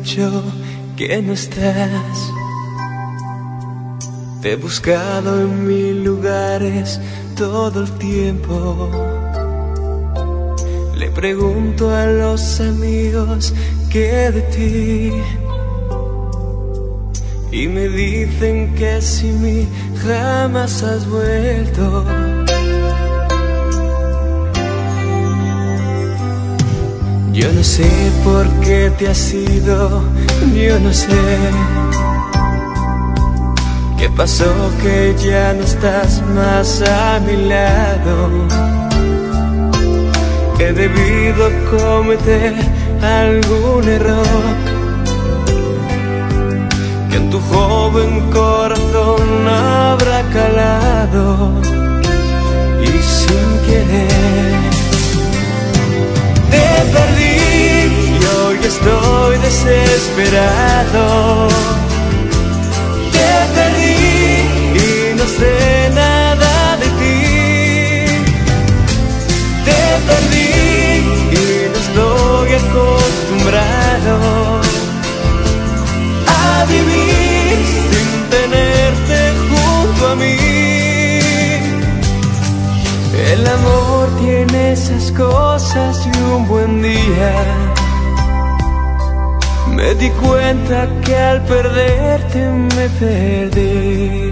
dicho que no estás. Te he buscado en mil lugares todo el tiempo. Le pregunto a los amigos qué de ti, y me dicen que sin mí jamás has vuelto. Yo no sé por qué te has ido, yo no sé qué pasó que ya no estás más a mi lado. He debido cometer algún error que en tu joven corazón habrá calado, y sin querer te perdí y hoy estoy desesperado. Te perdí y no sé nada de ti. Te perdí y no estoy acostumbrado a vivir sin tenerte junto a mí. El amor tiene esas cosas y un buen día me di cuenta que al perderte me perdí.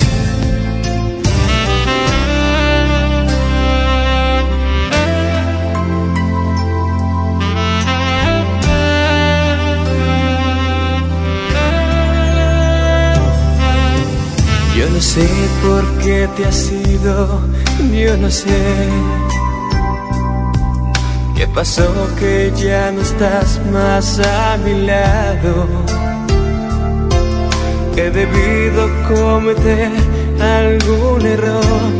Yo no sé por qué te has ido, yo no sé qué pasó que ya no estás más a mi lado. He debido cometer algún error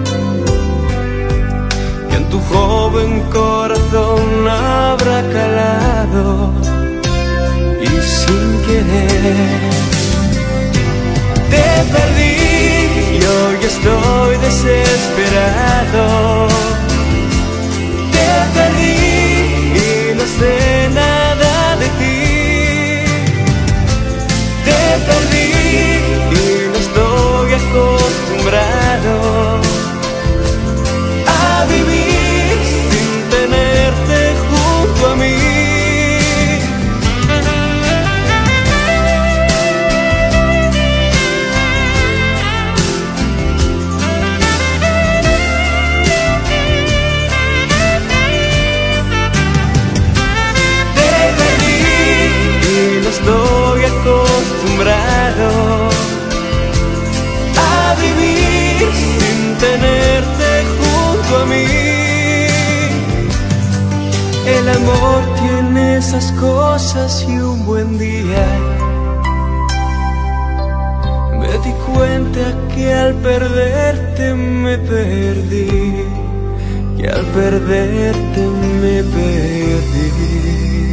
que en tu joven corazón habrá calado, y sin querer te perdí y hoy estoy desesperado. Te perdí y no sé nada de ti. Te perdí y no estoy acostumbrado a vivir sin tenerte junto a mí. Estoy acostumbrado a vivir sin tenerte junto a mí. El amor tiene esas cosas y un buen día me di cuenta que al perderte me perdí, que al perderte me perdí.